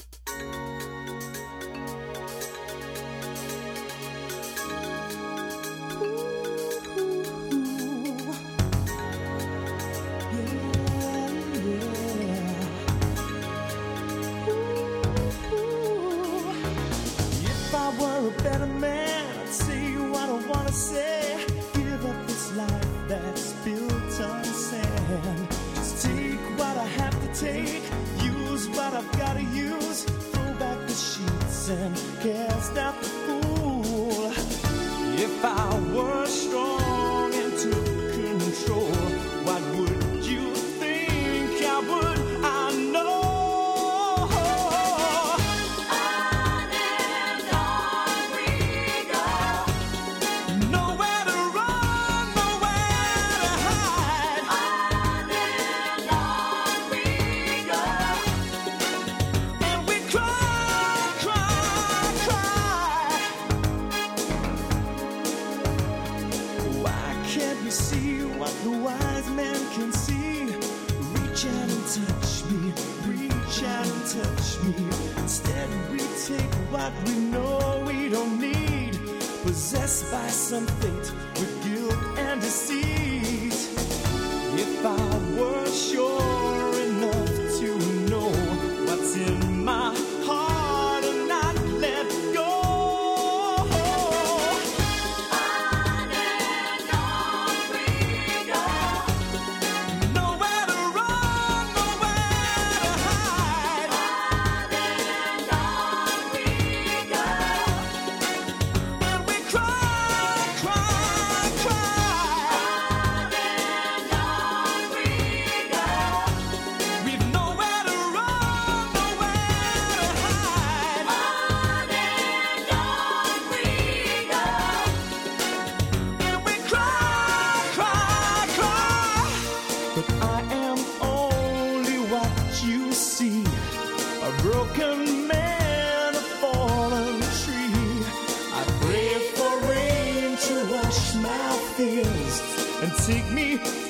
If I were a better man, I'd say what I wanna say. Give up this life that's built on sand. Just take what I have to take, use what I've gotta use. Throw back the sheets and cast out the fool. If I were strong and took control, what would you think I would? I know. See what the wise man can see. Reach out and touch me, reach out and touch me. Instead we take what we know we don't need, possessed by some fate with guilt and deceit. If I were sure enough to know what's in my heart and not let go, a broken man, a fallen tree. I pray for rain to wash my fears and take me